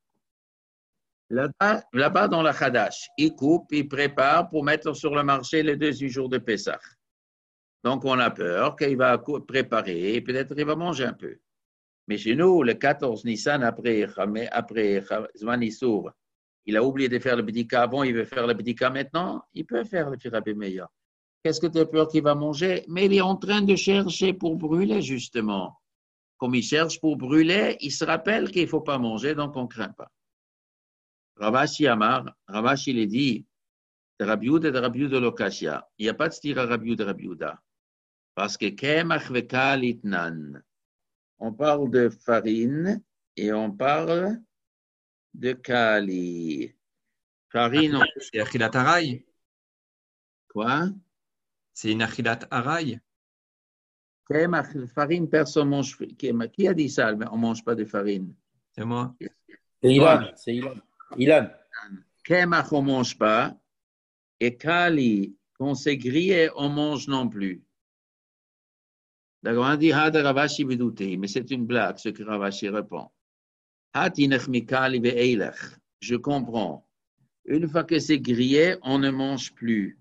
Là-bas, dans la Khadash, il coupe, il prépare pour mettre sur le marché les 2 jours de Pessah. Donc, on a peur qu'il va préparer et peut-être qu'il va manger un peu. Mais chez nous, le 14 Nissan, après Zman Issour, il a oublié de faire le bdika avant, il veut faire le bdika maintenant, il peut faire le Rabbi Meir. Qu'est-ce que tu as peur qu'il va manger? Mais il est en train de chercher pour brûler, justement. Comme il cherche pour brûler, il se rappelle qu'il ne faut pas manger, donc on ne craint pas. Ravashi Amar, Ravashi il dit, de Rabbi Yehuda Lokashia. Il n'y a pas de stira Rabbi Yehuda. Parce que Kemach Vekal Itnan. On parle de farine et on parle de Kali. Farine. C'est Achilat Araï. Quoi? C'est une Achilat Araï. Farine, personne ne mange. Qui a dit ça? On ne mange pas de farine. C'est moi. C'est Ilan. C'est Ilan. Ilan. Kemach, on ne mange pas. Et Kali, quand c'est grillé, on ne mange non plus. D'accord, on dit Hada Ravashi Bidouti, mais c'est une blague, ce que Ravashi répond. Hatinech Mikali Ve'eilech. Je comprends. Une fois que c'est grillé, on ne mange plus.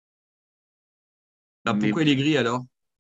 Bah, pourquoi il est gris alors?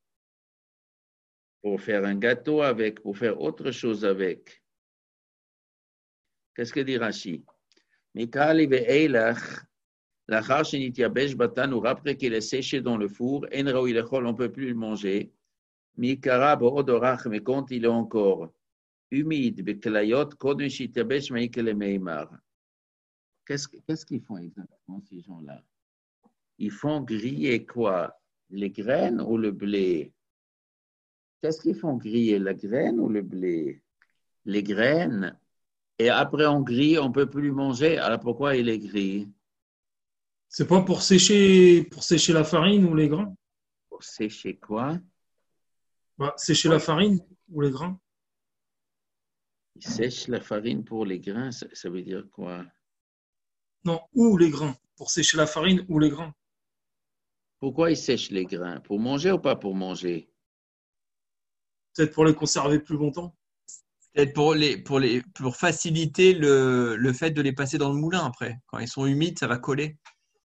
Pour faire un gâteau avec, pour faire autre chose avec. Qu'est-ce que dit Rashi? Mikali Ve'eilech. L'achar shenityabesh batan, après qu'il est séché dans le four, enrao il on ne peut plus le manger. Mikara bo'odorach, mais quand il est encore humide, beklayot, kodem shityabesh maïkele meimar. Qu'est-ce qu'ils font exactement, ces gens-là? Ils font griller quoi? Les graines ou le blé? Qu'est-ce qu'ils font griller, la graine ou le blé? Les graines. Et après on grille, on ne peut plus manger. Alors pourquoi il est grillé? C'est pas pour sécher la farine ou les grains? Pour sécher quoi? Bah, sécher la farine ou les grains? Il sèche la farine pour les grains, ça veut dire quoi? Non, ou les grains. Pour sécher la farine ou les grains. Pourquoi il sèche les grains? Pour manger ou pas pour manger? Peut-être pour les conserver plus longtemps. Peut-être pour faciliter le fait de les passer dans le moulin après. Quand ils sont humides, ça va coller.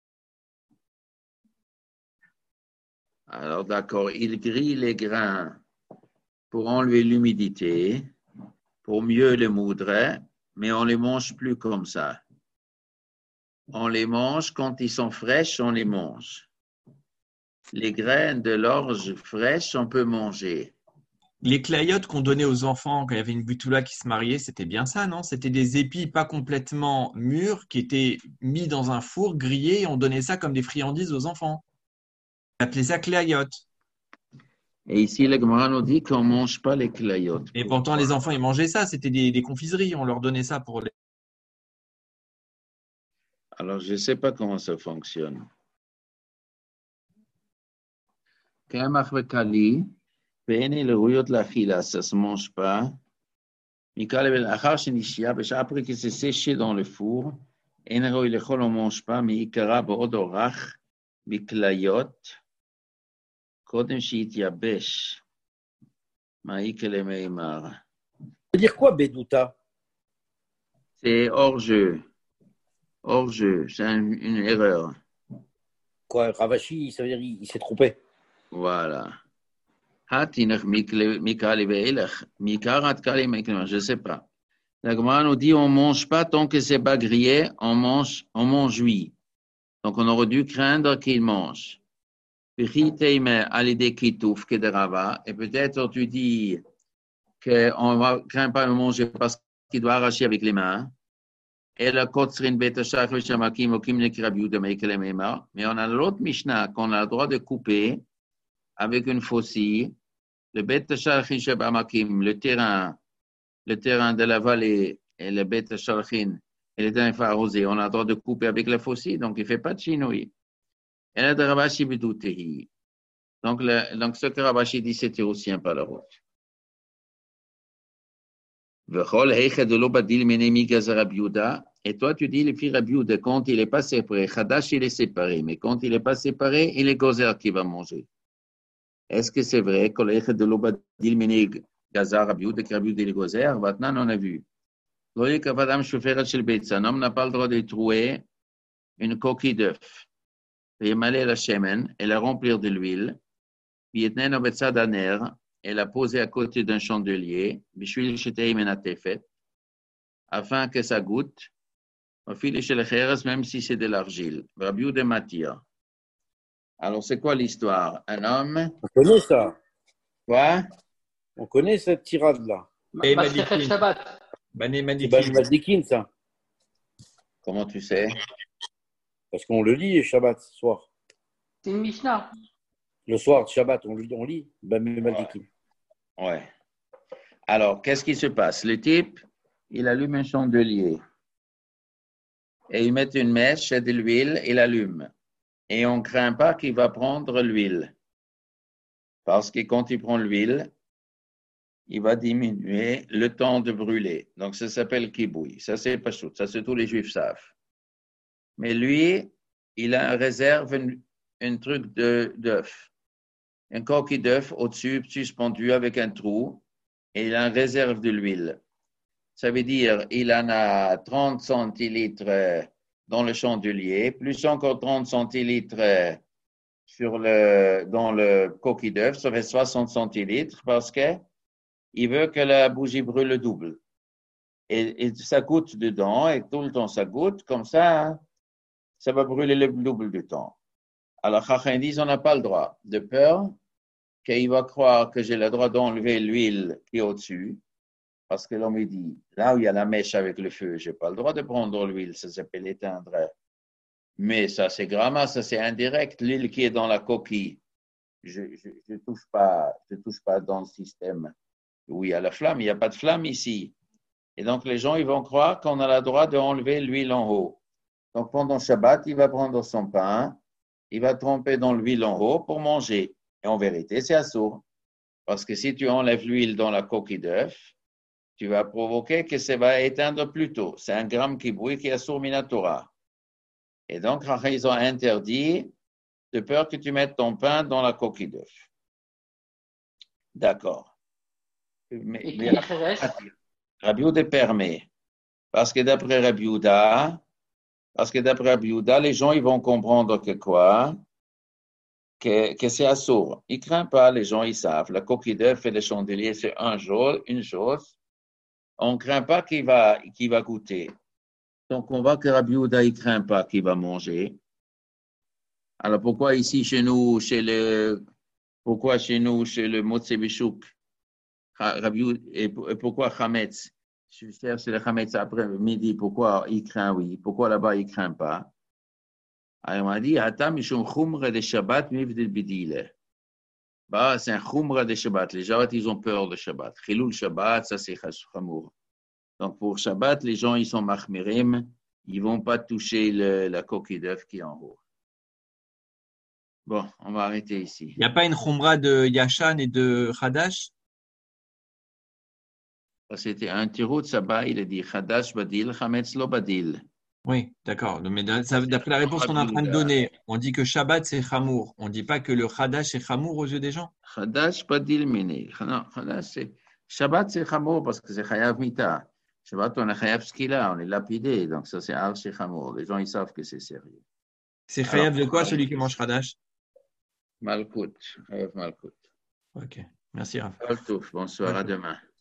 Alors d'accord, il grille les grains pour enlever l'humidité, pour mieux les moudre, mais on ne les mange plus comme ça. On les mange quand ils sont fraîches, on les mange. Les graines de l'orge fraîche, on peut manger. Les clayotes qu'on donnait aux enfants quand il y avait une butoula qui se mariait, c'était bien ça, non? C'était des épis pas complètement mûrs qui étaient mis dans un four, grillés, et on donnait ça comme des friandises aux enfants. On appelait ça clayotes. Et ici, le Gemara nous dit qu'on ne mange pas les clayotes. Et pourtant, les enfants, ils mangeaient ça. C'était des confiseries. On leur donnait ça pour les... Alors, je ne sais pas comment ça fonctionne. Kemach vekali, ve'ene le rouyot l'achila, ça ne se mange pas. Mikal ben achar shenishia, après que c'est séché dans le four, en roy lechol on ne mange pas, mais ikara bo'odorach, biklayot, kodem shityabesh, ma'ikele meimar. Ça veut dire quoi, Bedouta? C'est hors jeu. Hors jeu, c'est une erreur. Quoi, Ravashi, ça veut dire qu'il s'est trompé. Voilà. Je ne sais pas. La Gemara nous dit on ne mange pas tant que c'est pas grillé, on mange huit. Donc on aurait dû craindre qu'il mange. Et peut-être tu dis qu'on ne craint pas de manger parce qu'il doit arracher avec les mains. Mais on a l'autre Mishnah qu'on a le droit de couper avec une faucille. Le terrain de la vallée et le Bet Shalchin et le terrain arrosé, on a le droit de couper avec la faucille, donc il ne fait pas de chinouille. Et là, de Rabashi Bidoutehi. Donc, ce que Rabashi dit, c'était aussi un pas la route. Et toi, tu dis, le fils Rabbi Yehuda, quand il n'est pas séparé, Chadash, il est séparé, mais quand il n'est pas séparé, il est Gozer qui va manger. Est-ce que c'est vrai que l'Eichet de l'Obadil Mene Gazar Rabbi Yehuda, que Rabbi Yehuda est Gozer? Maintenant, on a vu. Un homme n'a pas le droit de trouver une coquille d'œuf. Et la remplir de l'huile, et la poser à côté d'un chandelier, afin que ça goûte, même si c'est de l'argile. Alors, c'est quoi l'histoire? Un homme. On connaît ça. Quoi? On connaît cette tirade-là. Et Masechet Shabbat. Bani C'est Madikin. Madikin, ça. Comment tu sais? Parce qu'on le lit Shabbat, ce soir. C'est une Mishnah. Le soir, Shabbat, on lit Bani Madikin. Ouais. Alors, qu'est-ce qui se passe? Le type, il allume un chandelier. Et il met une mèche et de l'huile, il allume. Et on ne craint pas qu'il va prendre l'huile. Parce que quand il prend l'huile, il va diminuer le temps de brûler. Donc, ça s'appelle kibouï. Ça, c'est pas chaud. Ça, c'est tous les Juifs savent. Mais lui, il a en réserve un truc d'œuf. Un coquille d'œuf au-dessus, suspendu avec un trou. Et il a en réserve de l'huile. Ça veut dire il en a 30 centilitres dans le chandelier, plus encore 30 centilitres dans le coquille d'œuf, ça fait 60 centilitres parce qu'il veut que la bougie brûle le double. Et ça goûte dedans, et tout le temps ça goûte, comme ça, ça va brûler le double du temps. Alors, Chachin dit, on n'a pas le droit, de peur qu'il va croire que j'ai le droit d'enlever l'huile qui est au-dessus, parce que l'homme dit, là où il y a la mèche avec le feu, je n'ai pas le droit de prendre l'huile, ça s'appelle éteindre. Mais ça, c'est gramma, ça, c'est indirect. L'huile qui est dans la coquille, je ne touche pas dans le système où il y a la flamme. Il n'y a pas de flamme ici. Et donc, les gens, ils vont croire qu'on a le droit d'enlever l'huile en haut. Donc, pendant Shabbat, il va prendre son pain, il va tremper dans l'huile en haut pour manger. Et en vérité, c'est assourd. Parce que si tu enlèves l'huile dans la coquille d'œuf, tu vas provoquer que ça va éteindre plus tôt. C'est un gramme qui brûle qui est assourd minatora. Et donc, ils ont interdit de peur que tu mettes ton pain dans la coquille d'œuf. D'accord. Mais Rabbi Yehuda permet. Parce que d'après Rabbi Yehuda, les gens ils vont comprendre que quoi? Que c'est assourd. Ils ne craignent pas, les gens ils savent. La coquille d'œuf et le chandelier, c'est une chose. On ne craint pas qu'il va goûter. Donc, on voit que Rabbi Yehuda, il ne craint pas qu'il va manger. Alors, pourquoi ici, chez nous, chez le Motse Bishouk, et pourquoi Chametz, je cherche le Chametz après-midi, pourquoi il craint, oui, pourquoi là-bas, il ne craint pas? Alors, on m'a dit, Hata mishum chumra de Shabbat mivdil bidile. Bah, c'est un chumra de Shabbat. Les Shabbat, ils ont peur de Shabbat. Chilul Shabbat, ça, c'est chamour. Donc, pour Shabbat, les gens, ils sont machmirim. Ils ne vont pas toucher la coquille d'œuf qui est en haut. Bon, on va arrêter ici. Il n'y a pas une khumra de Yashan et de Hadash? C'était un tirou de Sabah, il a dit Hadash badil, Chametz lo badil. Oui, d'accord. Mais d'après la réponse qu'on est en train de donner, on dit que Shabbat, c'est chamour. On ne dit pas que le Hadash, c'est chamour aux yeux des gens? Hadash badil mene. Shabbat, c'est chamour parce que c'est chayav mita. Shabbat, on est chayav skila, on est lapidé. Donc, ça, c'est archi chamour. Les gens, ils savent que c'est sérieux. C'est chayav de quoi, celui qui mange Hadash? Malkout. Chayav malkout. Ok. Merci, Raph. Bonsoir, à demain.